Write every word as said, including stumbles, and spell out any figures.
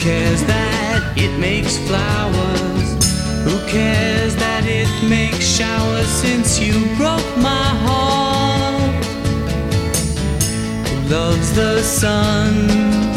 cares that it makes flowers? Who cares that it makes showers? Since you broke my heart, who loves the sun?